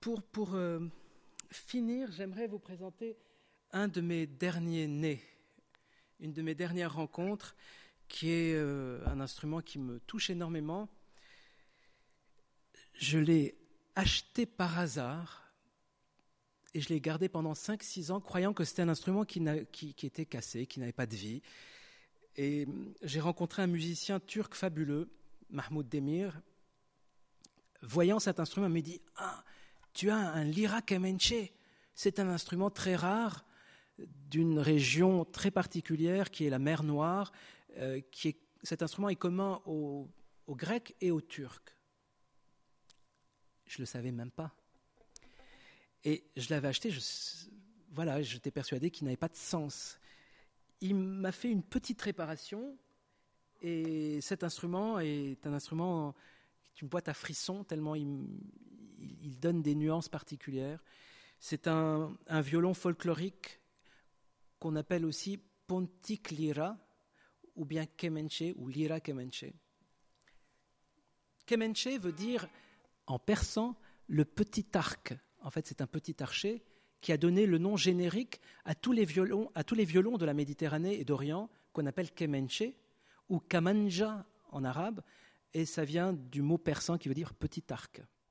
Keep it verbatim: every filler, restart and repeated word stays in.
pour pour euh, finir, j'aimerais vous présenter un de mes derniers nés, une de mes dernières rencontres, qui est euh, un instrument qui me touche énormément. Je l'ai acheté par hasard et je l'ai gardé pendant cinq six ans, croyant que c'était un instrument qui, qui, qui était cassé, qui n'avait pas de vie. Et j'ai rencontré un musicien turc fabuleux, Mahmoud Demir. Voyant cet instrument, il m'a dit « Ah, tu as un lira kemençe. C'est un instrument très rare d'une région très particulière qui est la mer Noire. Euh, qui est, cet instrument est commun aux, aux Grecs et aux Turcs. » Je ne le savais même pas. Et je l'avais acheté, je, voilà, j'étais persuadé qu'il n'avait pas de sens. Il m'a fait une petite réparation et cet instrument est un instrument, une boîte à frissons, tellement il, il, il donne des nuances particulières. C'est un, un violon folklorique qu'on appelle aussi pontik lira ou bien kemençe ou lira kemençe. Kemençe veut dire en persan le petit arc. En fait, c'est un petit archet qui a donné le nom générique à tous les violons, à tous les violons de la Méditerranée et d'Orient qu'on appelle kemençe ou kamanja en arabe, et ça vient du mot persan qui veut dire petit arc.